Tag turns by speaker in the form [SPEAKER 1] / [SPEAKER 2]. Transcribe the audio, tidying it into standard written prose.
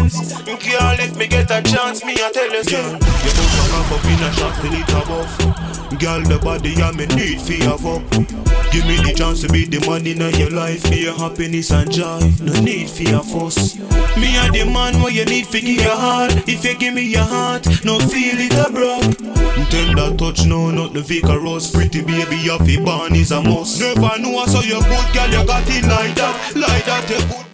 [SPEAKER 1] Girl, if me get a chance, me I tell you so. You don't fuck up in a shot till it above. Girl, the body I me need for your up. Give me the chance to be the man in your life, for your happiness and joy. No need for your fuss. Me a the man where you need to give your heart. If you give me your heart, no feel it a broke. Tender touch, no, not the vigorous. Pretty baby, your fi born is a must. Never know so you good, girl, you got it like that. Like that, you good.